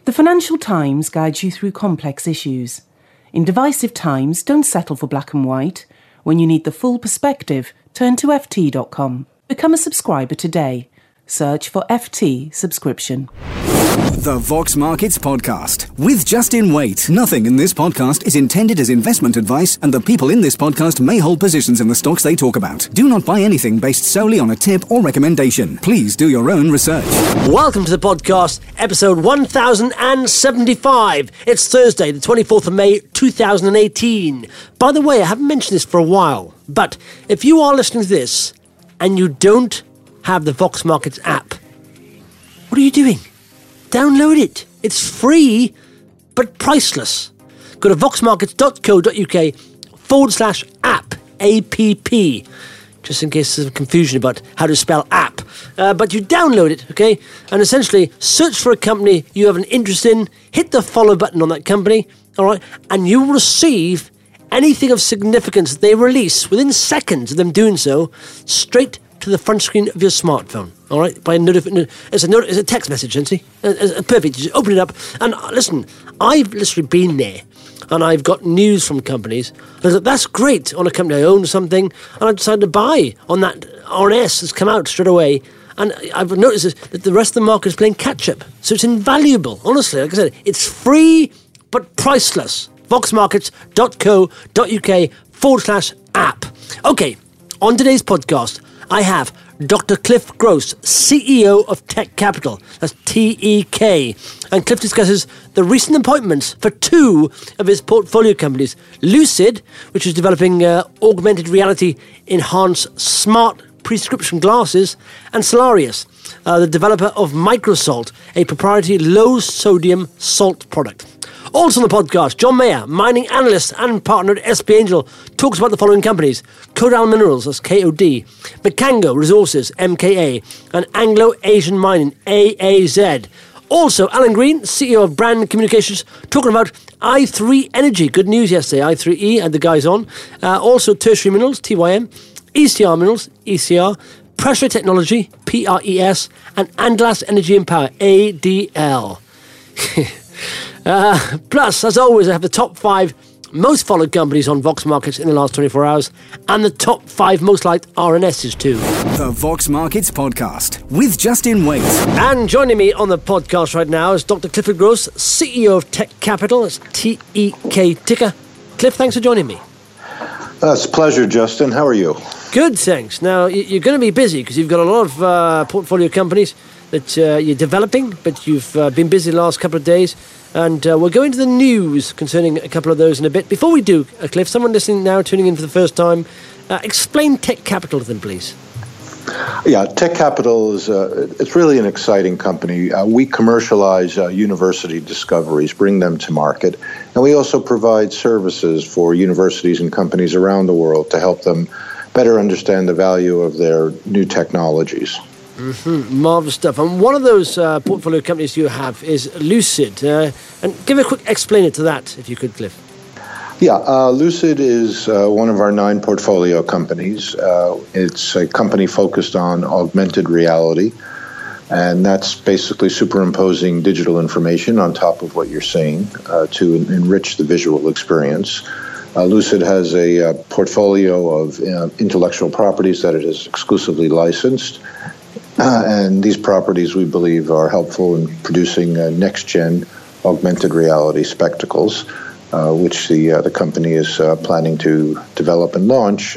The Financial Times guides you through complex issues. In divisive times, don't settle for black and white. When you need the full perspective, turn to ft.com. Become a subscriber today. Search for FT subscription. The Vox Markets Podcast with Justin Waite. Nothing in this podcast is intended as investment advice, and the people in this podcast may hold positions in the stocks they talk about. Do not buy anything based solely on a tip or recommendation. Please do your own research. Welcome to the podcast, episode 1075. It's Thursday, the 24th of May, 2018. By the way, I haven't mentioned this for a while, but if you are listening to this and you don't have the Vox Markets app, what are you doing? Download it. It's free, but priceless. Go to voxmarkets.co.uk/app, A-P-P, just in case there's confusion about how to spell app. But you download it, okay? And essentially search for a company you have an interest in, hit the follow button on that company, all right? And you will receive anything of significance that they release within seconds of them doing so straight to the front screen of your smartphone, all right? By it's a text message, see? Perfect. You just open it up, and listen, I've literally been there, and I've got news from companies. And I thought, that's great on a company I own something, and I decided to buy on that RNS that's come out straight away. And I've noticed that the rest of the market is playing catch-up, so it's invaluable. Honestly, like I said, it's free but priceless. voxmarkets.co.uk/app. Okay, on today's podcast, I have Dr. Cliff Gross, CEO of Tech Capital, that's TEK. And Cliff discusses the recent appointments for two of his portfolio companies, Lucid, which is developing augmented reality enhanced smart prescription glasses, and Solarius, the developer of Microsalt, a proprietary low-sodium salt product. Also on the podcast, John Mayer, mining analyst and partner at SP Angel, talks about the following companies: Kodal Minerals, that's KOD, Makango Resources, MKA, and Anglo-Asian Mining, AAZ. Also, Alan Green, CEO of Brand Communications, talking about i3 Energy. Good news yesterday, i3E, had the guys on. Also, Tertiary Minerals, TYM, ECR Minerals, ECR, Pressure Technology, PRES, and Andlas Energy and Power, ADL. Plus, as always, I have the top 5 most followed companies on Vox Markets in the last 24 hours, and the top 5 most liked RNSs too. The Vox Markets Podcast with Justin Waite. And joining me on the podcast right now is Dr. Clifford Gross, CEO of Tech Capital, that's TEK ticker. Cliff, thanks for joining me. It's a pleasure, Justin. How are you? Good, thanks. Now, you're going to be busy because you've got a lot of portfolio companies that you're developing, but you've been busy the last couple of days. And we'll go into the news concerning a couple of those in a bit. Before we do, Cliff, someone listening now, tuning in for the first time, explain Tech Capital to them, please. Yeah, Tech Capital is it's really an exciting company. We commercialize university discoveries, bring them to market, and we also provide services for universities and companies around the world to help them better understand the value of their new technologies. Mm-hmm. Marvellous stuff. And one of those portfolio companies you have is Lucid. And give a quick explainer to that, if you could, Cliff. Yeah, Lucid is one of our 9 portfolio companies. It's a company focused on augmented reality, and that's basically superimposing digital information on top of what you're seeing to enrich the visual experience. Lucid has a portfolio of intellectual properties that it has exclusively licensed. And these properties, we believe, are helpful in producing next-gen augmented reality spectacles, which the company is planning to develop and launch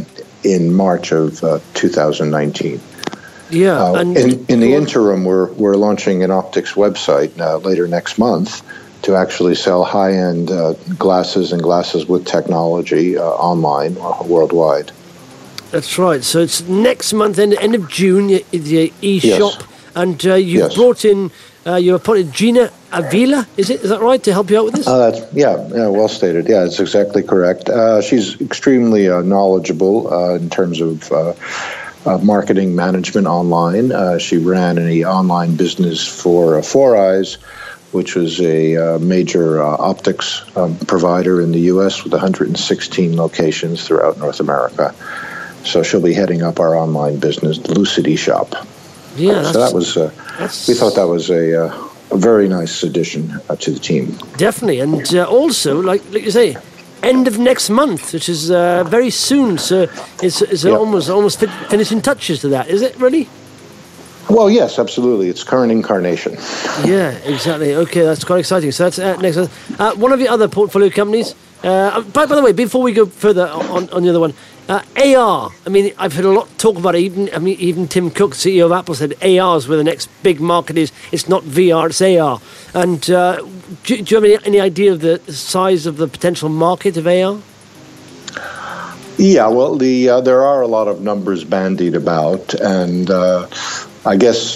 in March of 2019. Yeah. In the interim, we're launching an optics website later next month to actually sell high-end glasses and glasses with technology online worldwide. That's right. So it's next month, end of June, the e-shop. Yes. And you've brought in, you appointed Gina Avila, is that right, to help you out with this? Yeah, well stated. Yeah, it's exactly correct. She's extremely knowledgeable in terms of marketing management online. She ran an online business for Four Eyes, which was a major optics provider in the U.S. with 116 locations throughout North America. So she'll be heading up our online business, the Lucid eShop. Yeah, so that was. We thought that was a a very nice addition to the team. Definitely, and also, like you say, end of next month, which is very soon. So it's almost finishing touches to that. Is it really? Well, yes, absolutely. It's current incarnation. Yeah, exactly. Okay, that's quite exciting. So that's next. One of your other portfolio companies. By the way, before we go further on the other one, AR. I mean, I've heard a lot talk about it. Even Tim Cook, CEO of Apple, said AR is where the next big market is. It's not VR, it's AR. And do you have any idea of the size of the potential market of AR? Yeah, well, there are a lot of numbers bandied about, and I guess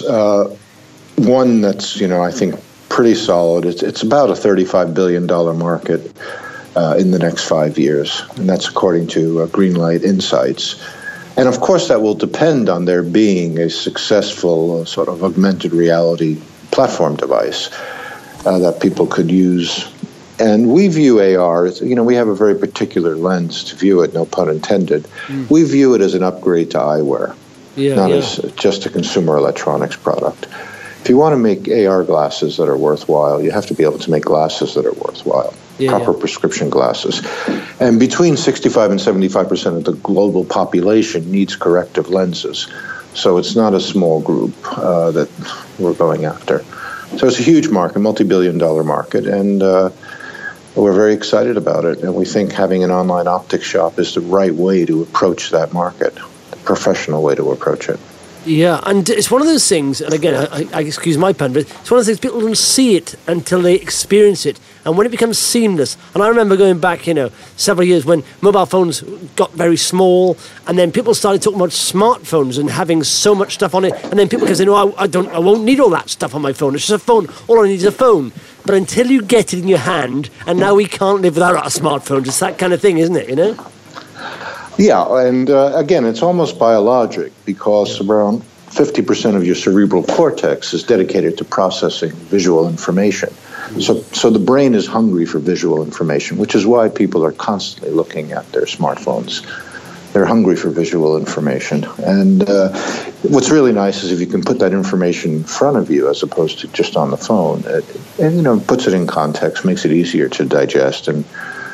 one that's I think pretty solid. It's about a $35 billion market in the next 5 years, and that's according to Greenlight Insights. And of course, that will depend on there being a successful sort of augmented reality platform device that people could use. And we view AR as, we have a very particular lens to view it, no pun intended. We view it as an upgrade to eyewear, not as just a consumer electronics product. If you want to make AR glasses that are worthwhile, you have to be able to make glasses that are worthwhile, proper prescription glasses. And between 65 and 75% of the global population needs corrective lenses. So it's not a small group that we're going after. So it's a huge market, multi-billion-dollar market, and we're very excited about it. And we think having an online optics shop is the right way to approach that market, the professional way to approach it. Yeah, and it's one of those things, and again, I excuse my pun, but it's one of those things people don't see it until they experience it. And when it becomes seamless, and I remember going back, several years when mobile phones got very small, and then people started talking about smartphones and having so much stuff on it, and then people can say, no, I won't need all that stuff on my phone. It's just a phone. All I need is a phone. But until you get it in your hand, and now we can't live without our smartphones, it's that kind of thing, isn't it, Yeah, and again, it's almost biologic because around 50% of your cerebral cortex is dedicated to processing visual information. So the brain is hungry for visual information, which is why people are constantly looking at their smartphones. They're hungry for visual information. And what's really nice is if you can put that information in front of you as opposed to just on the phone, it puts it in context, makes it easier to digest and,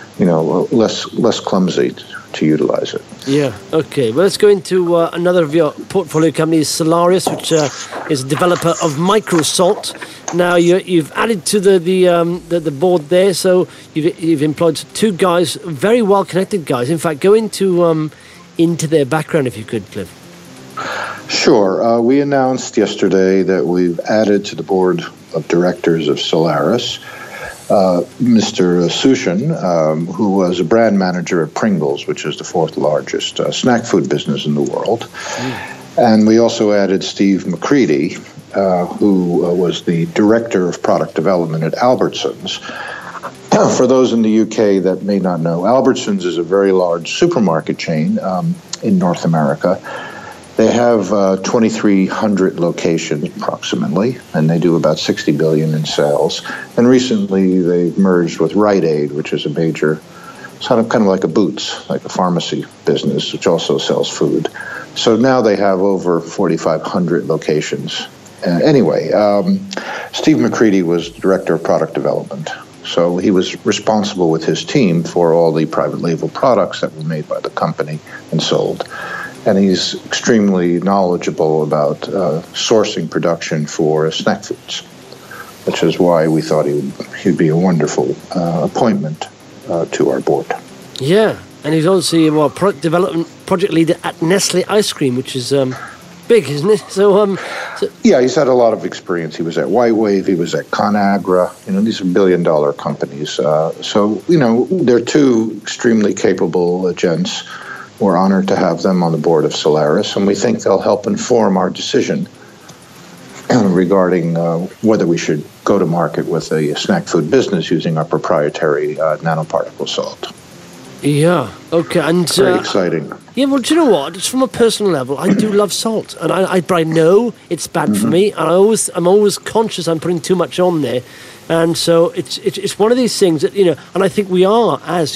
less clumsy to utilize it. Yeah, okay. Well, let's go into another of your portfolio companies, Solaris, which is a developer of microsalt. Now, you've added to the board there, so you've employed two guys, very well-connected guys. In fact, go into their background, if you could, Cliff. Sure. We announced yesterday that we've added to the board of directors of Solaris Mr. Sushin, who was a brand manager at Pringles, which is the fourth largest snack food business in the world. And we also added Steve McCready, who was the director of product development at Albertsons. For those in the UK that may not know, Albertsons is a very large supermarket chain in North America. They have 2,300 locations approximately, and they do about $60 billion in sales. And recently they merged with Rite Aid, which is a major, kind of like a Boots, like a pharmacy business, which also sells food. So now they have over 4,500 locations. Anyway, Steve McCready was director of product development. So he was responsible with his team for all the private label products that were made by the company and sold. And he's extremely knowledgeable about sourcing production for snack foods, which is why we thought he'd be a wonderful appointment to our board. Yeah, and he's also product development project leader at Nestle Ice Cream, which is big, isn't it? So yeah, he's had a lot of experience. He was at White Wave, he was at ConAgra. These are billion-dollar companies. So they're two extremely capable gents. We're honored to have them on the board of Solaris, and we think they'll help inform our decision regarding whether we should go to market with a snack food business using our proprietary nanoparticle salt. Yeah, okay. And very exciting. Yeah, well, do you know what? Just from a personal level, I do love salt, and I know it's bad for me, and I'm always conscious I'm putting too much on there, and so it's one of these things that and I think we are as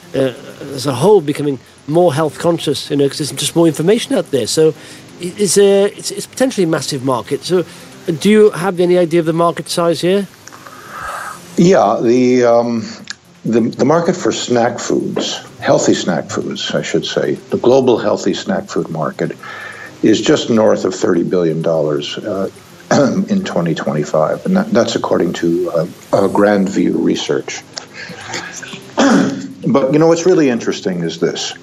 a whole becoming more health conscious, because there's just more information out there. So it's potentially a massive market. So Do you have any idea of the market size here? Yeah, the market for snack foods, healthy snack foods, I should say, the global healthy snack food market is just north of $30 billion in 2025, and that's according to Grand View Research. But what's really interesting is this.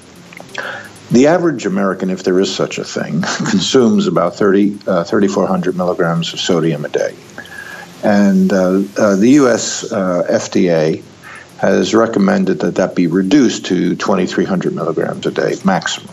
The average American, if there is such a thing, consumes about 3,400 milligrams of sodium a day. And the U.S. FDA has recommended that be reduced to 2,300 milligrams a day maximum.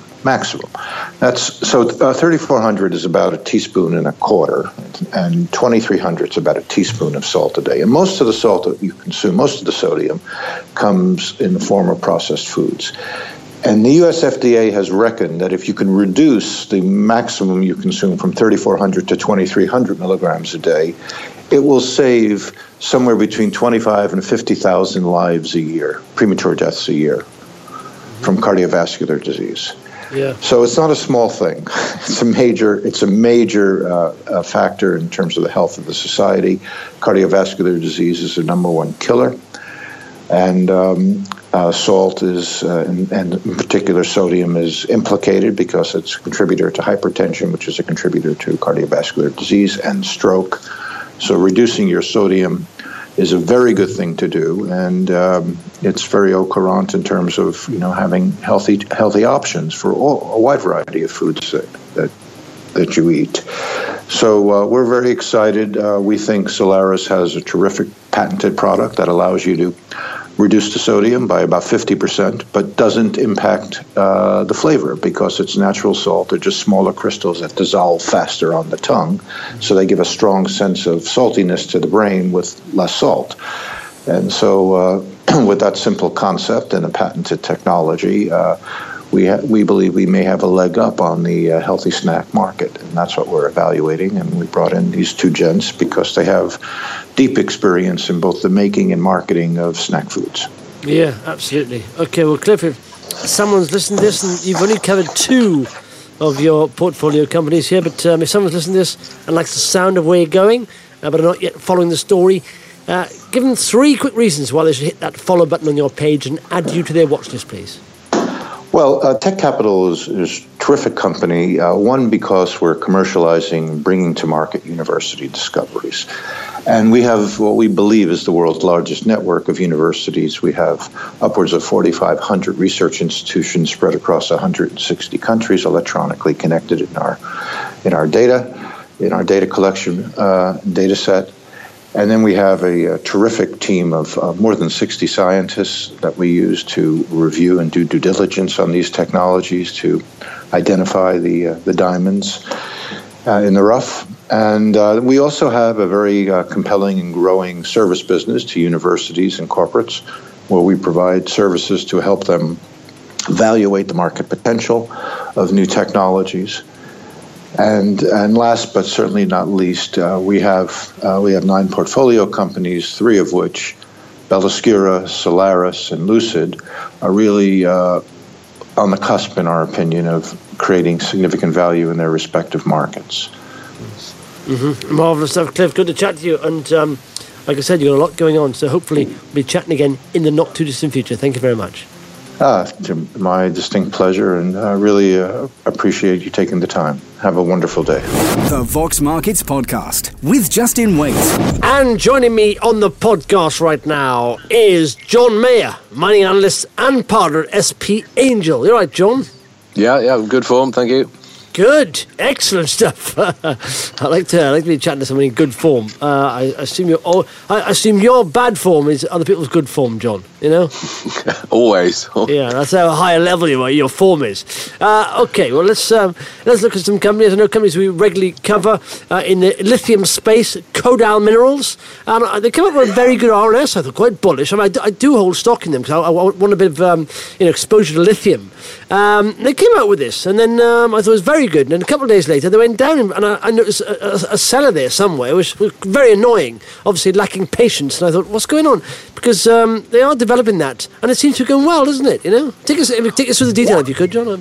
That's so 3,400 is about a teaspoon and a quarter, and 2,300 is about a teaspoon of salt a day. And most of the salt that you consume, most of the sodium, comes in the form of processed foods. And the U.S. FDA has reckoned that if you can reduce the maximum you consume from 3,400 to 2,300 milligrams a day, it will save somewhere between 25 and 50,000 lives a year, premature deaths a year, from cardiovascular disease. Yeah. So it's not a small thing. It's a major factor in terms of the health of the society. Cardiovascular disease is the number one killer, and salt is, and in particular sodium, is implicated because it's a contributor to hypertension, which is a contributor to cardiovascular disease and stroke. So reducing your sodium is a very good thing to do, and it's very au courant in terms of having healthy options for a wide variety of foods that you eat. So we're very excited. We think Solaris has a terrific patented product that allows you to reduce the sodium by about 50%, but doesn't impact the flavor because it's natural salt. They're just smaller crystals that dissolve faster on the tongue, so they give a strong sense of saltiness to the brain with less salt. And so with that simple concept and a patented technology, we believe we may have a leg up on the healthy snack market, and that's what we're evaluating. And we brought in these two gents because they have deep experience in both the making and marketing of snack foods. Yeah, absolutely. Okay, well, Cliff, if someone's listened to this, and you've only covered two of your portfolio companies here, but if someone's listened to this and likes the sound of where you're going, but are not yet following the story, give them three quick reasons why they should hit that follow button on your page and add you to their watch list, please. Well, Tech Capital is a terrific company, one, because we're commercializing, bringing to market university discoveries. And we have what we believe is the world's largest network of universities. We have upwards of 4,500 research institutions spread across 160 countries, electronically connected in our data collection data set. And then we have a terrific team of more than 60 scientists that we use to review and do due diligence on these technologies to identify the diamonds in the rough. And we also have a very compelling and growing service business to universities and corporates, where we provide services to help them evaluate the market potential of new technologies. And last but certainly not least, we have 9 portfolio companies, 3 of which, Belliscura, Solaris, and Lucid, are really on the cusp, in our opinion, of creating significant value in their respective markets. Mm-hmm. Marvellous stuff, Cliff. Good to chat to you. And like I said, you've got a lot going on, so hopefully we'll be chatting again in the not-too-distant future. Thank you very much. My distinct pleasure, and I really appreciate you taking the time. Have a wonderful day. The Vox Markets Podcast with Justin Waite. And joining me on the podcast right now is John Mayer, mining analyst and partner at SP Angel. You all right, John? Yeah, good form, thank you. Good, excellent stuff. I like to be chatting to someone in good form. I assume your bad form is other people's good form, John. You know. Always. Yeah, that's how high a level your form is. Okay, well let's look at some companies. I know companies we regularly cover in the lithium space. Kodal Minerals, and they come up with a very good RNS. I thought quite bullish. I mean, I do hold stock in them because I want a bit of exposure to lithium. They came out with this, and then I thought it was very good. And then a couple of days later, they went down, and I noticed a seller there somewhere, which was very annoying. Obviously, lacking patience. And I thought, what's going on? Because they are developing that, and it seems to be going well, doesn't it? You know, take us through the detail if you could, John.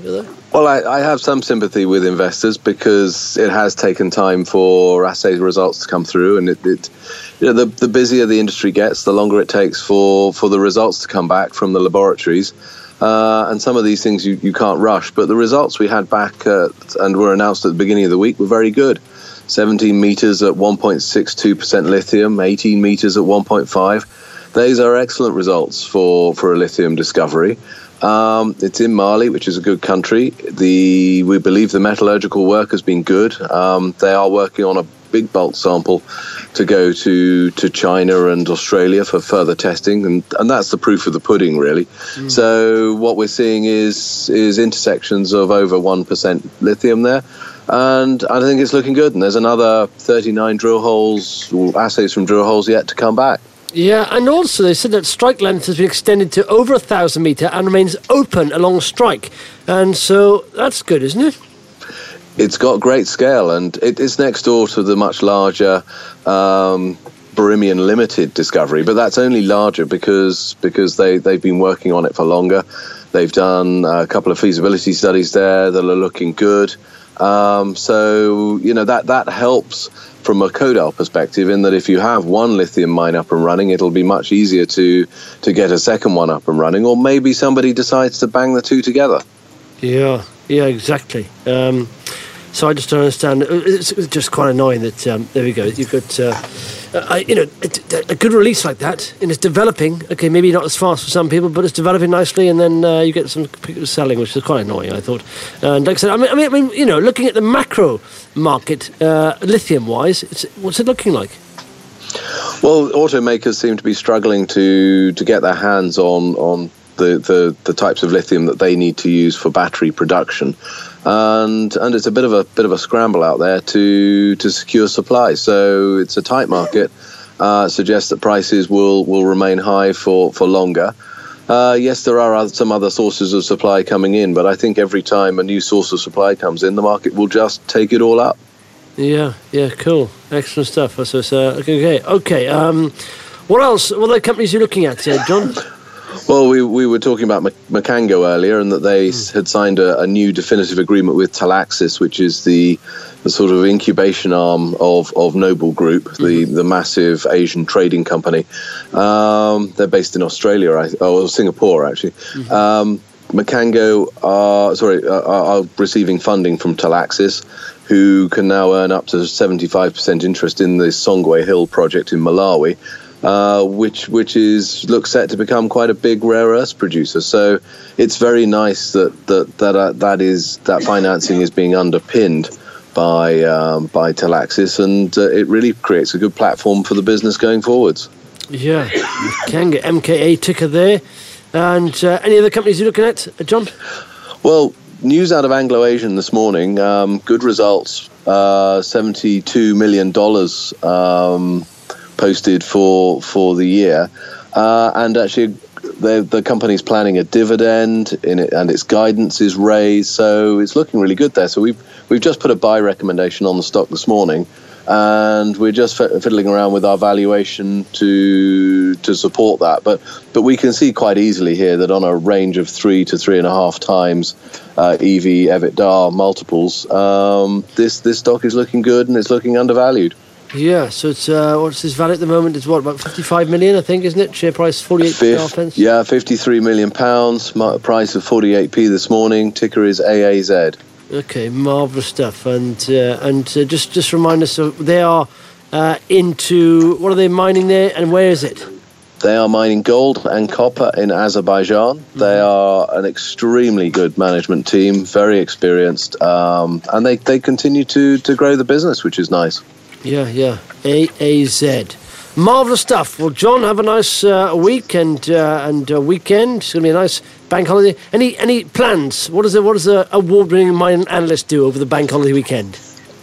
Well, I have some sympathy with investors because it has taken time for assay results to come through, and the busier the industry gets, the longer it takes for the results to come back from the laboratories. And some of these things you can't rush, but the results we had back and were announced at the beginning of the week were very good. 17 meters at 1.62% lithium, 18 meters at 1.5. These are excellent results for a lithium discovery. It's in Mali, which is a good country. We believe the metallurgical work has been good. They are working on a big bulk sample to go to China and Australia for further testing, and that's the proof of the pudding, really. So what we're seeing is intersections of over 1% lithium there, and I think it's looking good. And there's another 39 drill holes, or assays from drill holes yet to come back. Yeah, and also they said that strike length has been extended to over 1,000 metre and remains open along strike. And so that's good, isn't it? It's got great scale, and it's next door to the much larger Borimian Limited discovery, but that's only larger because they've been working on it for longer. They've done a couple of feasibility studies there that are looking good. So, that helps from a Kodal perspective, in that if you have one lithium mine up and running, it'll be much easier to get a second one up and running, or maybe somebody decides to bang the two together. Yeah, exactly. So I just don't understand. It's just quite annoying that, there we go, you've got, a good release like that, and it's developing. Okay, maybe not as fast for some people, but it's developing nicely, and then you get some people selling, which is quite annoying, I thought. And like I said, I mean, looking at the macro market, lithium-wise, what's it looking like? Well, automakers seem to be struggling to get their hands on the types of lithium that they need to use for battery production, and it's a bit of a scramble out there to secure supply. So it's a tight market. Suggests that prices will remain high for longer. Yes, there are some other sources of supply coming in, but I think every time a new source of supply comes in, the market will just take it all up. Yeah, cool, excellent stuff. So it's okay. What else? What other companies are you looking at, John? Well, we were talking about Macango earlier, and that they had signed a new definitive agreement with Talaxis, which is the sort of incubation arm of Noble Group, the massive Asian trading company. They're based in Australia, or Singapore, actually. Macango are receiving funding from Talaxis, who can now earn up to 75% interest in the Songwe Hill project in Malawi. Which looks set to become quite a big rare earths producer. So it's very nice that financing is being underpinned by Talaxis, and it really creates a good platform for the business going forwards. Yeah, Macango, MKA ticker there. And any other companies you're looking at, John? Well, news out of Anglo-Asian this morning, good results, $72 million posted for the year, and actually the company's planning a dividend in it, and its guidance is raised, so it's looking really good there. So we've just put a buy recommendation on the stock this morning, and we're just fiddling around with our valuation to support that. But we can see quite easily here that on a range of 3 to 3.5 times EV EBITDA multiples, this stock is looking good and it's looking undervalued. Yeah, so it's what's his value at the moment? It's about 55 million, I think, isn't it? Share price 48.5 Yeah, 53 million pounds. Price of 48p this morning. Ticker is AAZ. Okay, marvellous stuff. And just remind us, so they are into, what are they mining there, and where is it? They are mining gold and copper in Azerbaijan. They are an extremely good management team, very experienced, and they continue to grow the business, which is nice. Yeah, AAZ. Marvellous stuff. Well, John, have a nice week and weekend. It's going to be a nice bank holiday. Any plans? What does a award-winning mining analyst do over the bank holiday weekend?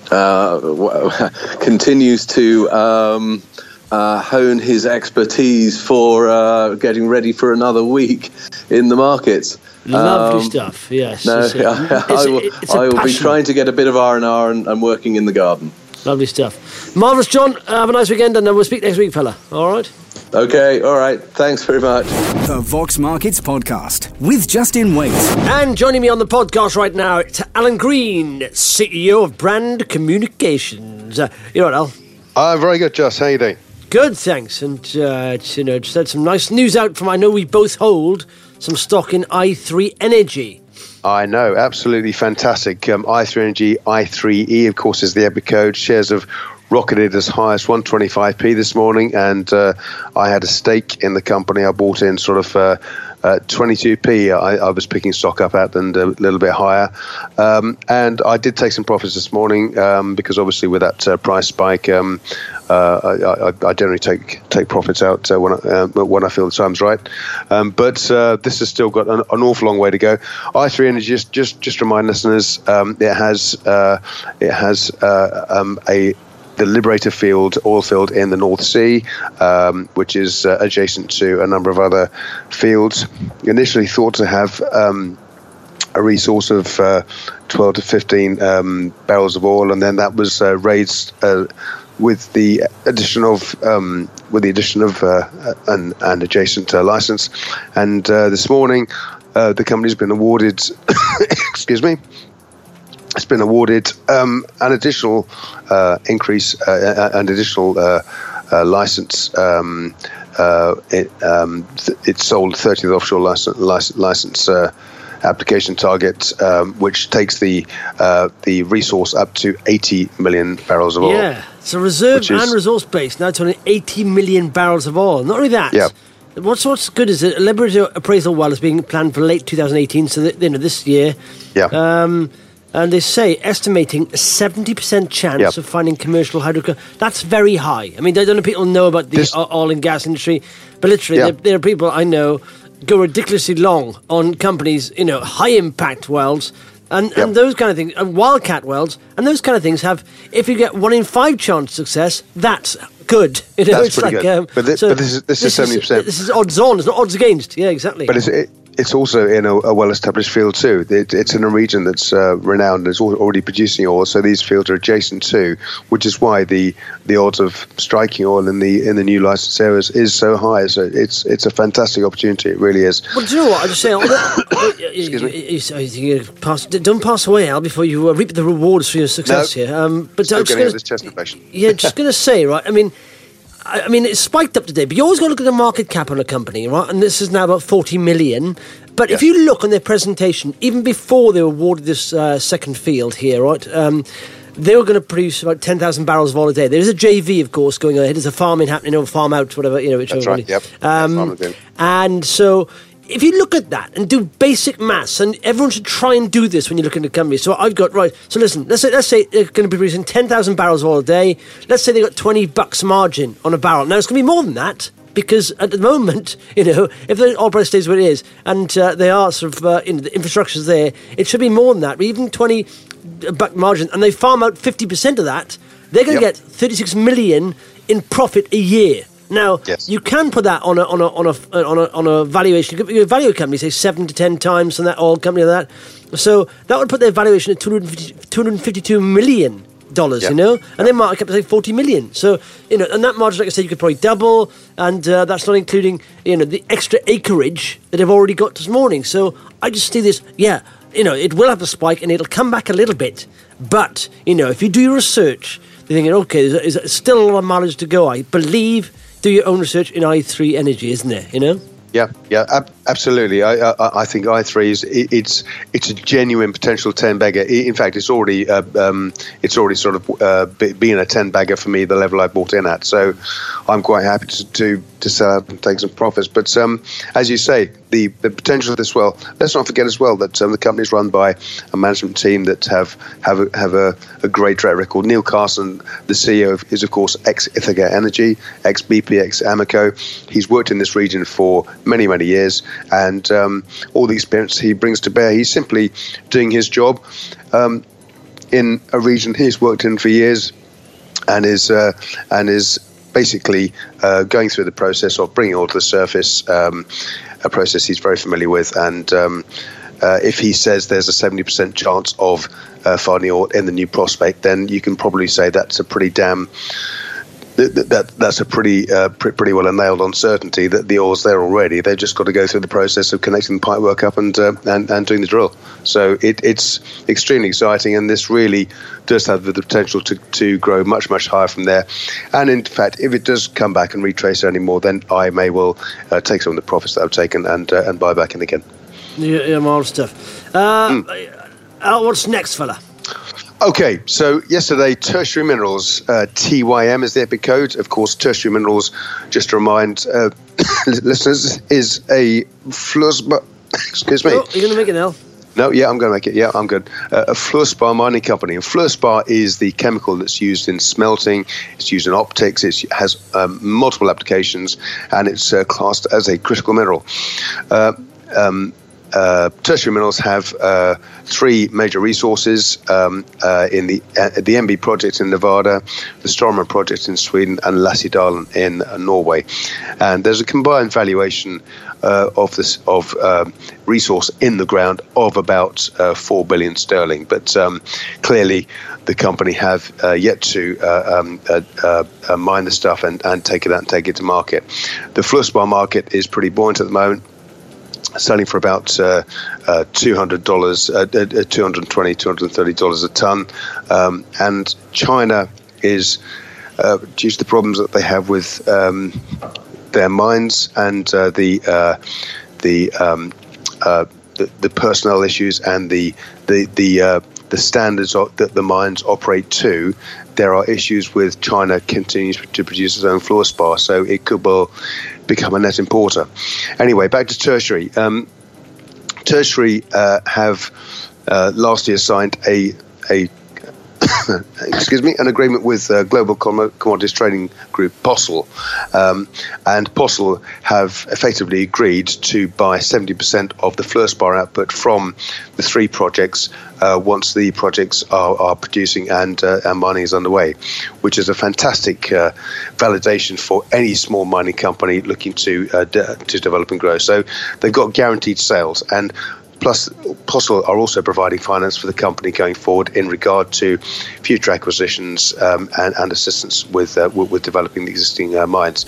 Continues to hone his expertise for getting ready for another week in the markets. Lovely stuff, yes. I will be trying to get a bit of R&R and working in the garden. Lovely stuff. Marvellous, John. Have a nice weekend, and we'll speak next week, fella. All right? Okay, all right. Thanks very much. The Vox Markets Podcast with Justin Waite. And joining me on the podcast right now, it's Alan Green, CEO of Brand Communications. You know what, Al? Very good, Just. How you doing? Good, thanks. And, just had some nice news out from, I know we both hold some stock in i3 Energy. I know, absolutely fantastic. i3 Energy, i3E, of course, is the EBIT code. Shares have rocketed as high as 125p this morning, and I had a stake in the company. I bought in sort of 22p. I was picking stock up at and a little bit higher, and I did take some profits this morning because obviously with that price spike, I generally take profits out when I feel the time's right. But this has still got an awful long way to go. i3 Energy, just remind listeners, it has the Liberator oil field in the North Sea, which is adjacent to a number of other fields. Initially thought to have a resource of 12 to 15 barrels of oil, and then that was raised with the addition of an adjacent license. And this morning, the company's been awarded. Excuse me. It's been awarded an additional increase, an additional license. It sold 30th offshore license application target, which takes the resource up to 80 million barrels of oil. Yeah, so reserve and resource base now to 80 million barrels of oil. Not only that. Yeah. What's good is that a Liberator appraisal well is being planned for late 2018, so that, this year. Yeah. And they say estimating a 70% chance of finding commercial hydrocarbon. That's very high. I mean, I don't know if people know about the oil and gas industry, but literally there are people I know go ridiculously long on companies, high impact wells and those kind of things, wildcat wells, and those kind of things have, if you get 1 in 5 chance of success, that's good. That's pretty good. But this is 70%. This is odds on, it's not odds against. Yeah, exactly. But it's also in a well-established field too. It's in a region that's renowned and is already producing oil, so these fields are adjacent to, which is why the odds of striking oil in the new licensed areas is so high. So it's a fantastic opportunity. It really is. Well, do you know what? I just say, Excuse me. Don't pass away, Al, before you reap the rewards for your success here. But I'm just going this chest infection. Yeah, just going to say, right. I mean, it's spiked up today, but you always got to look at the market cap on a company, right? And this is now about 40 million. But if you look on their presentation, even before they were awarded this second field here, right, they were going to produce about 10,000 barrels of oil a day. There is a JV, of course, going ahead. There's a farm-in happening, or farm out, whatever, That's right, yep. And so if you look at that and do basic maths, and everyone should try and do this when you look into the company. So I've got, right, so listen, let's say they're going to be producing 10,000 barrels of oil a day. Let's say they've got $20 margin on a barrel. Now, it's going to be more than that, because at the moment, if the oil price stays where it is, and they are sort of, the infrastructure's there, it should be more than that. But even $20 margin, and they farm out 50% of that, they're going to get 36 million in profit a year. Now, you can put that on a valuation. You value a company, say 7 to 10 times, and that oil company like that. So that would put their valuation at $252 million. And their market cap is like 40 million. So, and that margin, like I said, you could probably double, and that's not including, the extra acreage that they've already got this morning. So I just see this, it will have a spike and it'll come back a little bit. But, if you do your research, you're thinking, okay, there's still a lot of mileage to go. I believe, do your own research in i3 Energy, isn't there, Yeah, absolutely. I think i3 is it's a genuine potential 10-bagger. In fact, it's already sort of been a 10-bagger for me, the level I bought in at. So I'm quite happy to sell out and take some profits. But as you say, the potential of this well. Let's not forget as well that the company is run by a management team that have a great track record. Neil Carson, the CEO, is of course ex-Ithaca Energy, ex-BP, ex-Amoco. He's worked in this region for many years, and all the experience he brings to bear. He's simply doing his job in a region he's worked in for years, and is basically going through the process of bringing oil to the surface, a process he's very familiar with. And if he says there's a 70% chance of finding oil in the new prospect, then you can probably say that's a pretty damn that's a pretty well a nailed on certainty that the oil's there already. They've just got to go through the process of connecting the pipework up and doing the drill. So it's extremely exciting, and this really does have the potential to grow much, much higher from there. And in fact, if it does come back and retrace any more, then I may well take some of the profits that I've taken and buy back in again. Yeah, more stuff. What's next, fella? Okay, so yesterday, Tertiary Minerals, TYM is the EPIC code. Of course, Tertiary Minerals, just to remind listeners, is a fluorspar. Excuse me. Oh, you're going to make it now? No, yeah, I'm going to make it. Yeah, I'm good. A fluorspar mining company. And fluorspar is the chemical that's used in smelting. It's used in optics. It has multiple applications, and it's classed as a critical mineral. Tertiary Minerals have three major resources in the MB project in Nevada, the Stormen project in Sweden, and Lassidalen in Norway. And there's a combined valuation of resource in the ground of about 4 billion sterling. But clearly, the company have yet to mine the stuff and take it out and take it to market. The fluorspar market is pretty buoyant at the moment, selling for about $200, $220, $230 a ton. And China is, due to the problems that they have with their mines and the personnel issues and the standards that the mines operate to, there are issues with China continuing to produce its own fluorspar, so it could well become a net importer. Anyway, back to Tertiary. Tertiary have last year signed an agreement with Global Commodities Trading Group, POSL, and POSL have effectively agreed to buy 70% of the fluorspar output from the three projects once the projects are producing and mining is underway, which is a fantastic validation for any small mining company looking to develop and grow. So they've got guaranteed sales, and plus, POSL are also providing finance for the company going forward in regard to future acquisitions and assistance with developing the existing mines.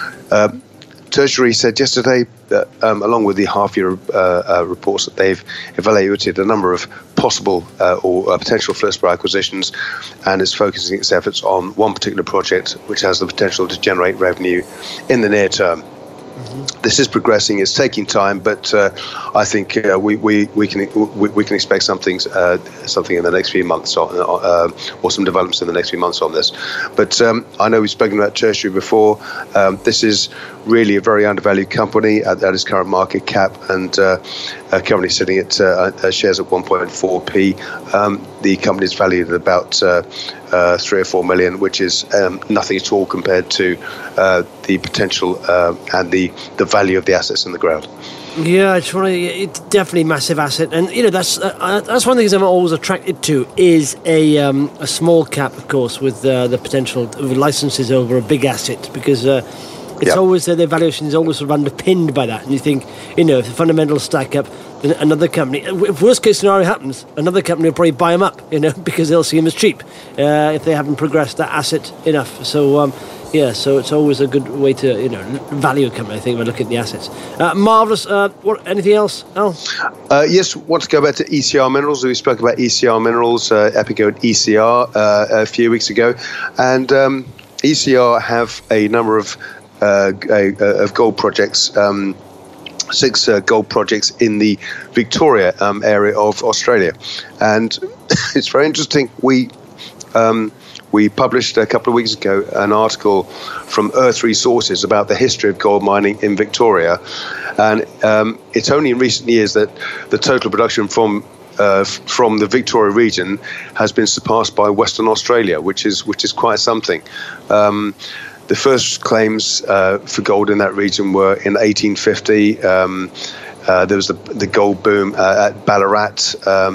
Tertiary said yesterday that, along with the half-year reports, that they've evaluated a number of possible or potential fluorspar acquisitions, and is focusing its efforts on one particular project which has the potential to generate revenue in the near term. This is progressing. It's taking time, but I think we can expect something in the next few months, or some developments in the next few months on this. But I know we've spoken about Tertiary before. This is really a very undervalued company at its current market cap, and currently sitting at shares at 1.4p. The company is valued at about 3 or 4 million, which is nothing at all compared to the potential and the value of the assets in the ground. Yeah, it's definitely a massive asset, and that's one of the things I'm always attracted to is a small cap, of course, with the potential of licenses over a big asset, because it's always the valuation is always sort of underpinned by that, and you think if the fundamentals stack up, then another company, if worst case scenario happens, another company will probably buy them up, because they'll see them as cheap if they haven't progressed that asset enough. So. So it's always a good way to value a company, I think, when looking at the assets. Marvellous. Anything else, Al? Yes, want to go back to ECR Minerals. We spoke about ECR Minerals, Epicode ECR, a few weeks ago. And ECR have a number of gold projects, 6 gold projects in the Victoria area of Australia. And it's very interesting. We published a couple of weeks ago an article from Earth Resources about the history of gold mining in Victoria, and it's only in recent years that the total production from the Victoria region has been surpassed by Western Australia, which is quite something. The first claims for gold in that region were in 1850. There was the gold boom at Ballarat.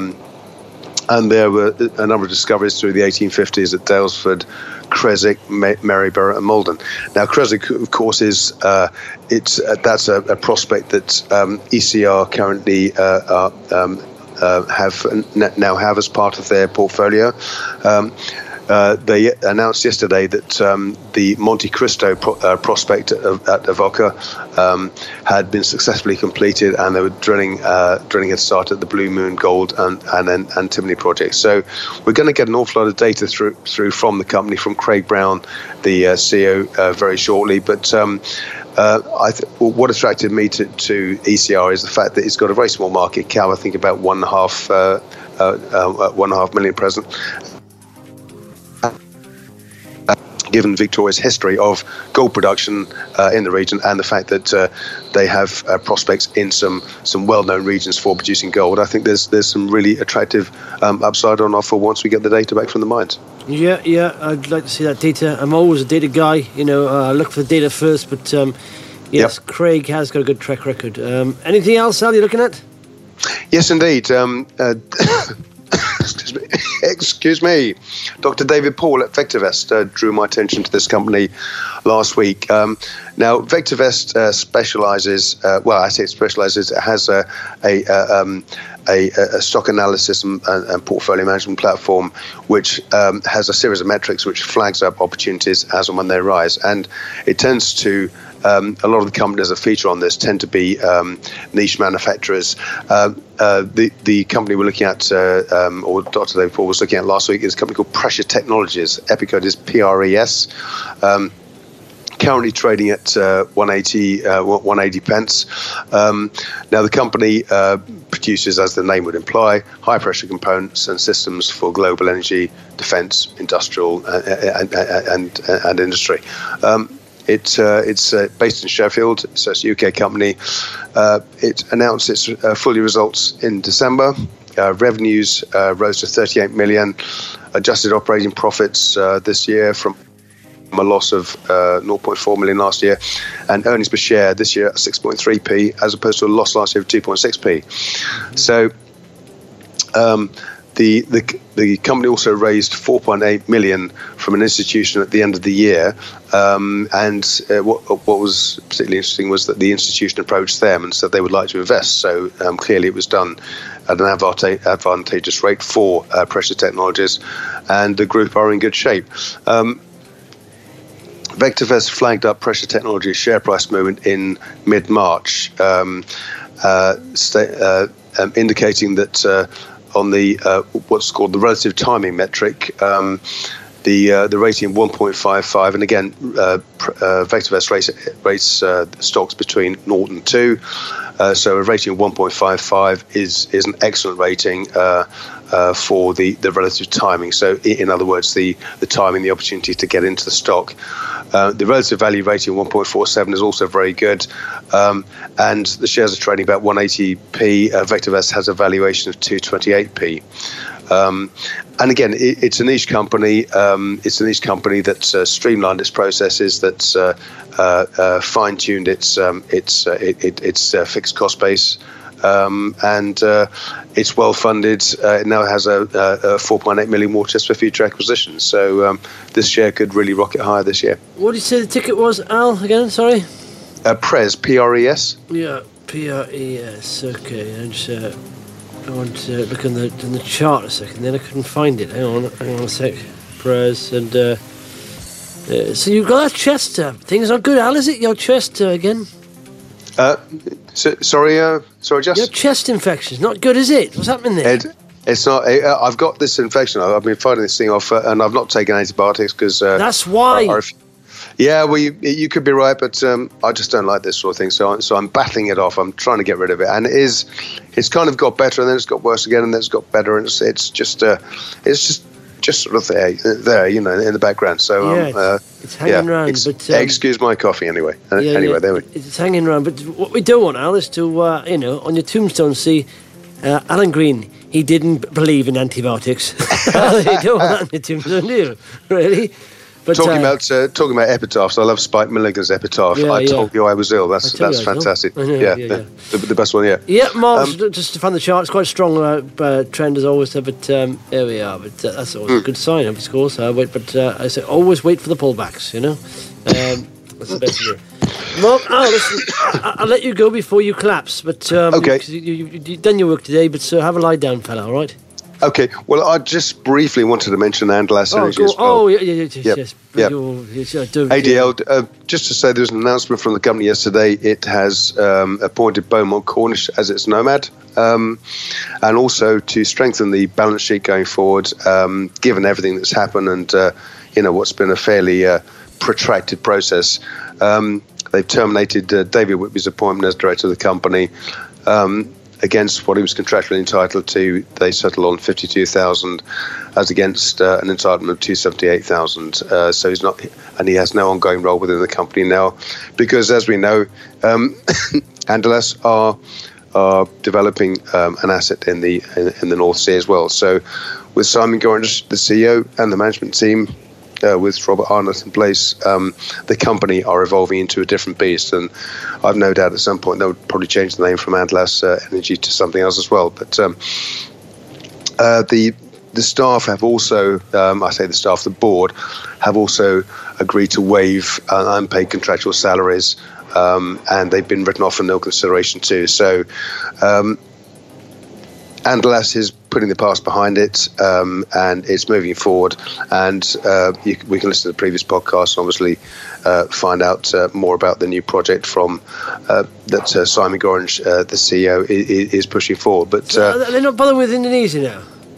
And there were a number of discoveries through the 1850s at Daylesford, Creswick, Maryborough, and Malden. Now, Creswick, of course, is that's a prospect that ECR currently have as part of their portfolio. they announced yesterday that the Monte Cristo prospect at Avoca had been successfully completed, and they were drilling had started at the Blue Moon Gold and antimony project. So we're going to get an awful lot of data through from the company, from Craig Brown, the CEO, very shortly. But what attracted me to ECR is the fact that it's got a very small market cap. I think about 1.5 million present. Given Victoria's history of gold production in the region, and the fact that they have prospects in some well-known regions for producing gold, I think there's some really attractive upside on offer once we get the data back from the mines. Yeah, I'd like to see that data. I'm always a data guy, I look for the data first, but yes, yep. Craig has got a good track record. Anything else, Al, you're looking at? Yes, indeed. Excuse me. Dr. David Paul at VectorVest drew my attention to this company last week. Now, VectorVest specializes. It has a stock analysis and portfolio management platform, which has a series of metrics which flags up opportunities as and when they arise, and it tends to. A lot of the companies that feature on this tend to be niche manufacturers. The company we're looking at, or Dr. David Paul was looking at last week, is a company called Pressure Technologies. EPIC code is PRES. Currently trading at 180 pence. Now, the company produces, as the name would imply, high-pressure components and systems for global energy, defence, industrial, and industry. It's based in Sheffield, so it's a UK company. It announced its full year results in December. Revenues rose to 38 million. Adjusted operating profits this year from a loss of 0.4 million last year, and earnings per share this year at 6.3p as opposed to a loss last year of 2.6p. So the company also raised 4.8 million from an institution at the end of the year, and what was particularly interesting was that the institution approached them and said they would like to invest. So clearly it was done at an advantageous rate for Pressure Technologies, and the group are in good shape. VectorVest flagged up Pressure Technologies' share price movement in mid-March, indicating that on the what's called the relative timing metric, the rating of 1.55, and again, VectorVest rates stocks between 0 and 2, so a rating of 1.55 is an excellent rating for the relative timing. So in other words, the timing, the opportunity to get into the stock. The relative value rating 1.47 is also very good, and the shares are trading about 180p. VectorVest has a valuation of 228p. And again, it's a niche company. It's a niche company that's streamlined its processes, that's fine-tuned its fixed cost base, and it's well funded. It now has a 4.8 million war chest for future acquisitions. So this share could really rocket higher this year. What did you say the ticket was, Al? Again, sorry. PRES, PRES. Yeah, PRES. Okay, I want to look in the chart a second. Then I couldn't find it. Hang on a sec. PRES and so you've got that chest thing. It's not good, Al, is it? Your chest again? Sorry, Just. Your chest infection's not good, is it? What's happening there? It's not. I've got this infection. I've been fighting this thing off, and I've not taken antibiotics because. That's why. Yeah, well, you could be right, but I just don't like this sort of thing. So I'm battling it off. I'm trying to get rid of it, and it's kind of got better, and then it's got worse again, and then it's got better, and it's just sort of there, in the background. So it's hanging around. But excuse my coffee anyway. Anyway, there we. It's hanging around, but what we don't want, Al, is to on your tombstone see Alan Green. He didn't believe in antibiotics. You don't want that on your tombstone, do you? Really? But, talking about epitaphs, I love Spike Milligan's epitaph. I told you I was ill. That's fantastic. The best one yet. Yeah, Mark, just to find the chart, it's quite a strong trend as always. But there we are. But that's always a good sign, of course. I say always wait for the pullbacks. That's the best of it. Mark, listen, I'll let you go before you collapse. But okay, you've done your work today. But have a lie down, fella. All right. Okay, well, I just briefly wanted to mention Andalas Energy as well. Oh, yes. ADL, just to say there was an announcement from the company yesterday. It has appointed Beaumont Cornish as its nomad, and also to strengthen the balance sheet going forward, given everything that's happened and, what's been a fairly protracted process. They've terminated David Whitby's appointment as director of the company. Against what he was contractually entitled to, they settled on $52,000 as against an entitlement of $278,000. So he's not, and he has no ongoing role within the company now, because as we know, Andalas are developing an asset in the North Sea as well. So with Simon Gorringe, the CEO, and the management team, with Robert Arnott in place, the company are evolving into a different beast, and I've no doubt at some point they'll probably change the name from Andalas Energy to something else as well. But the staff have also, the board have also agreed to waive unpaid contractual salaries, and they've been written off for nil consideration too. So Andalas is putting the past behind it, and it's moving forward. And we can listen to the previous podcast and obviously find out more about the new project from that Simon Gorringe, the CEO, is pushing forward. But they're not bothered with Indonesia now?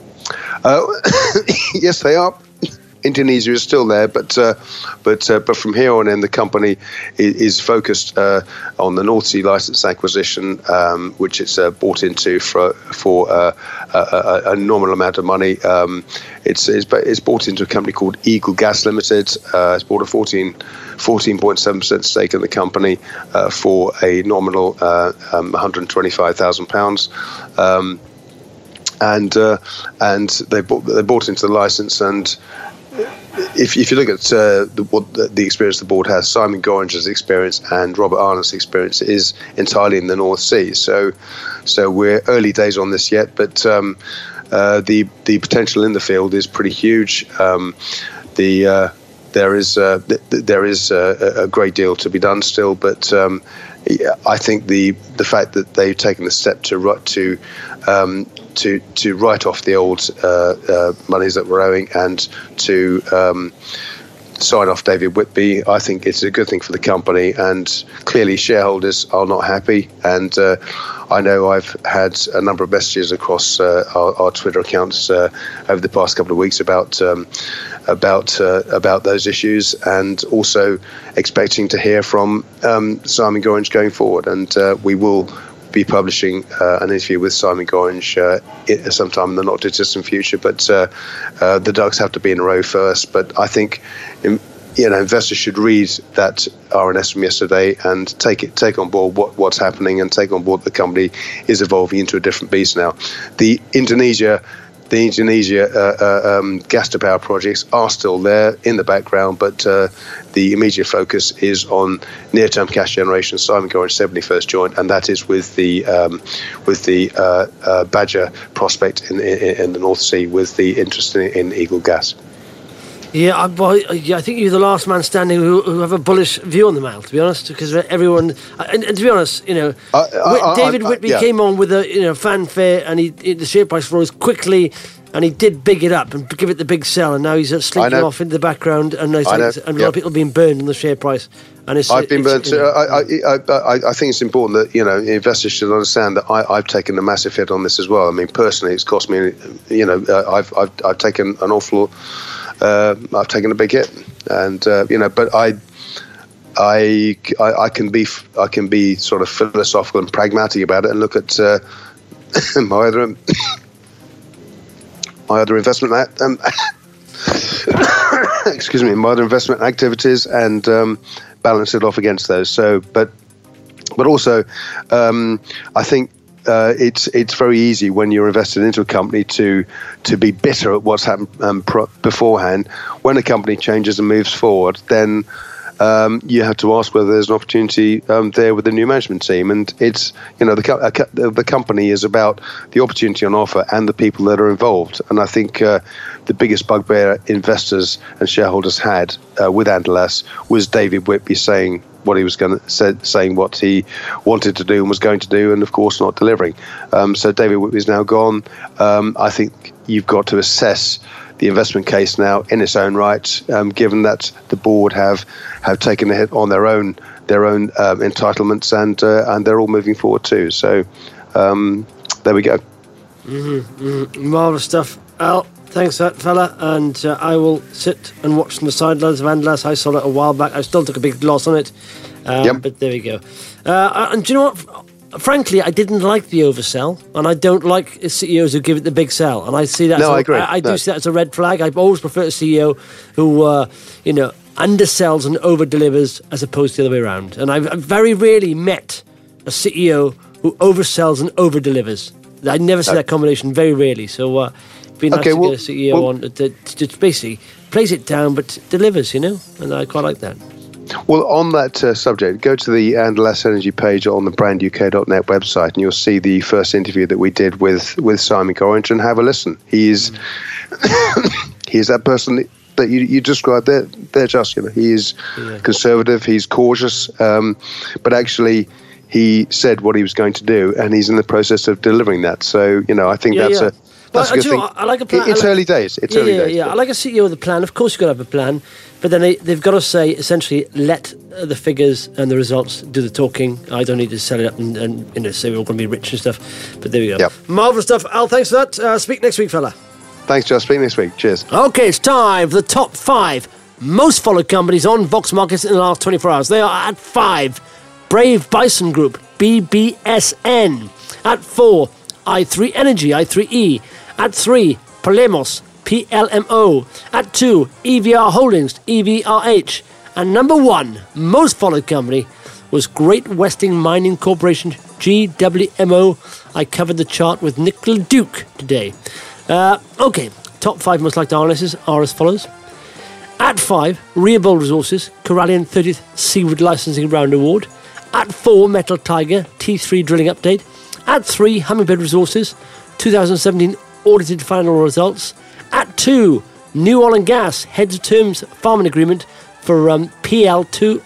Yes, they are. Indonesia is still there, but from here on in, the company is focused on the North Sea license acquisition, which it's bought into for a nominal amount of money. It's bought into a company called Eagle Gas Limited. It's bought a 14.7% stake in the company for a nominal £125,000. And they bought into the license. And if you look at the experience the board has, Simon Gorringe's experience and Robert Arnott's experience is entirely in the North Sea. So we're early days on this yet, but the potential in the field is pretty huge. There is a great deal to be done still, but I think the fact that they've taken the step to write off the old monies that we're owing and to sign off David Whitby, I think it's a good thing for the company. And clearly shareholders are not happy. And I know I've had a number of messages across our Twitter accounts over the past couple of weeks about those issues, and also expecting to hear from Simon Gorringe going forward. And we will be publishing an interview with Simon Gorringe sometime in the not too distant future. But the ducks have to be in a row first. But I think investors should read that RNS from yesterday and take on board what's happening, and take on board the company is evolving into a different beast now. The Indonesia gas to power projects are still there in the background, but the immediate focus is on near-term cash generation. Simon Gorringe 71st joint, and that is with the Badger prospect in the North Sea, with the interest in Eagle Gas. Yeah, I think you're the last man standing who have a bullish view on the matter, to be honest, because everyone, and to be honest, David Whitby came on with a fanfare, and the share price rose quickly, and he did big it up and give it the big sell, and now he's slinking off into the background, and a lot of people being burned on the share price. And I've been burnt too. I think it's important that investors should understand that I've taken a massive hit on this as well. I mean, personally, it's cost me. I've taken an awful. I've taken a big hit, and but I can be sort of philosophical and pragmatic about it, and look at my other investment my other investment activities, and balance it off against those. So, but also, I think. It's very easy when you're invested into a company to be bitter at what's happened beforehand. When a company changes and moves forward, then you have to ask whether there's an opportunity there with the new management team. And it's the company is about the opportunity on offer and the people that are involved. And I think the biggest bugbear investors and shareholders had with Andalas was David Whitby saying what he was saying what he wanted to do and was going to do, and of course not delivering. So David Whitby is now gone. I think you've got to assess the investment case now in its own right, given that the board have taken a hit on their own entitlements, and they're all moving forward too. So there we go. Marvellous stuff. Al, thanks for that, fella. And I will sit and watch from the sidelines of Andlas. I saw it a while back. I still took a big loss on it. But there we go. And do you know what? Frankly, I didn't like the oversell, and I don't like CEOs who give it the big sell. And I see that. I agree. I do see that as a red flag. I always prefer a CEO who, undersells and over-delivers as opposed to the other way around. And I've very rarely met a CEO who oversells and over-delivers. I never see that combination, very rarely. So it'd be nice to get a CEO on that basically plays it down but delivers, and I quite like that. Well, on that subject, go to the Andlas Energy page on the branduk.net website, and you'll see the first interview that we did with Simon Corringe, and have a listen. He's that person that you described there, Justin. He is conservative, he's cautious, but actually he said what he was going to do, and he's in the process of delivering that. So, I think that's a good thing. I like a plan. It's early days. It's early days. I like a CEO with a plan. Of course, you've got to have a plan. But then they've got to say, essentially, let the figures and the results do the talking. I don't need to set it up and say we're all going to be rich and stuff. But there we go. Yep. Marvellous stuff. Al, thanks for that. Speak next week, fella. Thanks, Josh. Speak next week. Cheers. Okay, it's time for the top 5 most followed companies on Vox Markets in the last 24 hours. They are at 5, Brave Bison Group, BBSN. At 4, i3 Energy, i3E. At 3, Polemos, PLMO. At 2, EVR Holdings, EVRH. And number 1 most followed company was Great Western Mining Corporation, GWMO. I covered the chart with Nicola Duke today. Okay, top 5 most liked analysis are as follows. At 5, Rehobold Resources, Corallian 30th Seawood Licensing Round Award. At 4, Metal Tiger, T3 Drilling Update. At 3, Hummingbird Resources, 2017 Audited Final Results. At 2, New Oil and Gas, Heads of Terms Farming Agreement for PL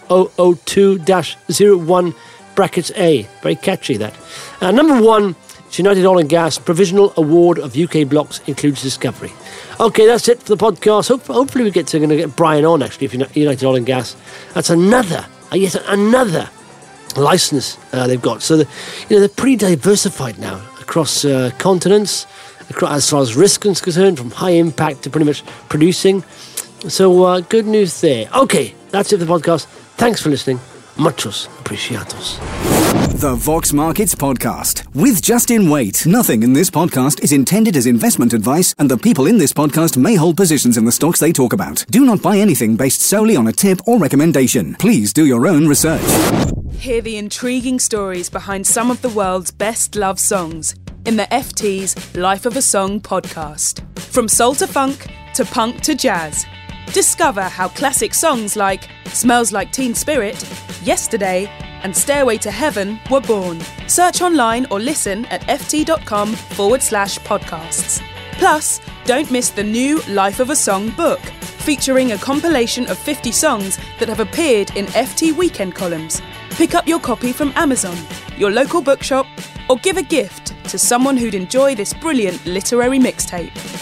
2002-01 brackets A. Very catchy, that. Number 1, United Oil and Gas Provisional Award of UK Blocks includes Discovery. Okay, that's it for the podcast. Hopefully we going to get Brian on, actually, if United Oil and Gas. That's yet another license they've got. So they're pretty diversified now across continents, as far as risk is concerned, from high impact to pretty much producing. So good news there. Okay, that's it for the podcast. Thanks for listening. Muchos apreciados. The Vox Markets Podcast with Justin Waite. Nothing in this podcast is intended as investment advice, and the people in this podcast may hold positions in the stocks they talk about. Do not buy anything based solely on a tip or recommendation. Please do your own research. Hear the intriguing stories behind some of the world's best loved songs in the FT's Life of a Song podcast. From soul to funk to punk to jazz. Discover how classic songs like Smells Like Teen Spirit, Yesterday, and Stairway to Heaven were born. Search online or listen at ft.com/podcasts. Plus, don't miss the new Life of a Song book, featuring a compilation of 50 songs that have appeared in FT weekend columns. Pick up your copy from Amazon, your local bookshop, or give a gift to someone who'd enjoy this brilliant literary mixtape.